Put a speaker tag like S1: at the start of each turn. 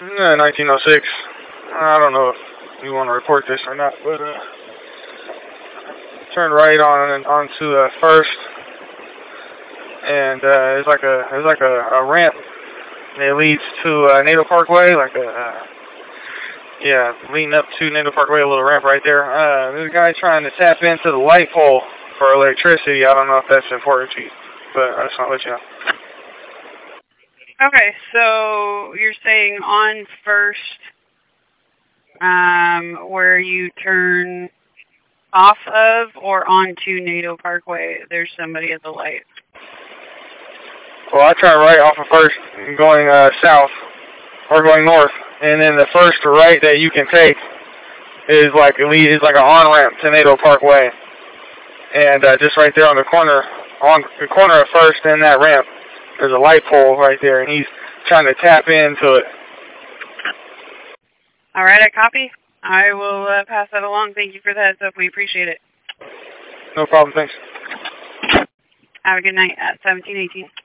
S1: 1906. I don't know if you want to report this or not, but turn right onto First, and there's like a ramp that leads to Nato Parkway, leading up to Nato Parkway, a little ramp right there. There's a guy trying to tap into the light pole for electricity. I don't know if that's important to you, but I just want to let you know.
S2: Okay, so you're saying on First, where you turn off of or onto Nato Parkway, there's somebody at the light.
S1: Well, I turn right off of First going south or going north, and then the first right that you can take is like an on-ramp to Nato Parkway. And just right there on the corner of First and that ramp, there's a light pole right there, and he's trying to tap into it.
S2: All right, I copy. I will pass that along. Thank you for the heads up. We appreciate it.
S1: No problem. Thanks.
S2: Have a good night at 1718.